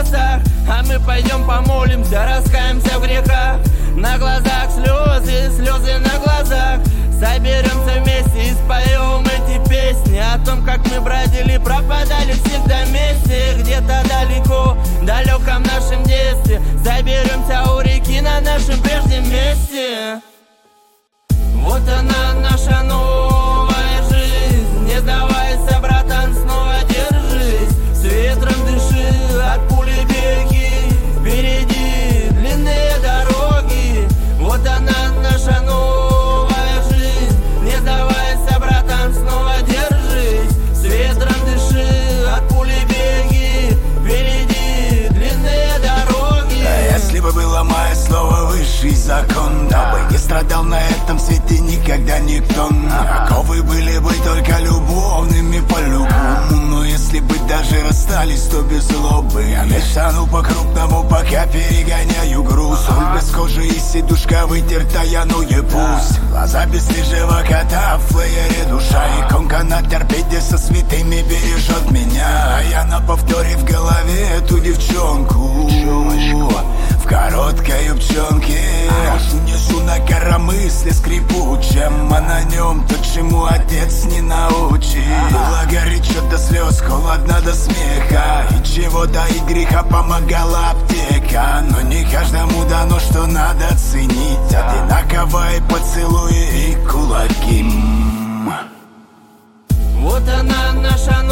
небесах, а мы пойдем помолимся, раскаемся в грехах. На глазах слезы, слезы на глазах. Соберемся вместе и споем эти песни о том, как мы бродили, пропадали всегда вместе. Где-то далеко, далеком нашем детстве. Соберемся у реки на нашем прежнем месте. Вот она, наша новая жизнь. Не сдавайся, братан, снова держись. С ветром дыши, от пули беги. Впереди длинные дороги. Вот она, наша новая жизнь. Не сдавайся, братан, снова держись. С ветром дыши, от пули беги. Впереди длинные дороги. А если бы было мое слово высший закон, то бы не страдал на этом свете никогда никто. Оковы были бы только любовными по-любому. Но если бы даже расстались, то без злобы. Я не стану по-крупному, пока перегоняю груз. Соль без кожи и сидушка вытертая, ну и пусть. Глаза бесстыжего кота в флеере душа. Иконка на торпеде со святыми бережет меня. А я на повторе в голове эту девчонку в короткой юбчонке. Несу на коромысле скрипучем, а на нем то, чему отец не научил. Было горячо до слез, холодно до смеха, и чего-то и греха помогала аптека. Но не каждому дано, что надо ценить одинаковые поцелуи и кулаки. Вот она, наша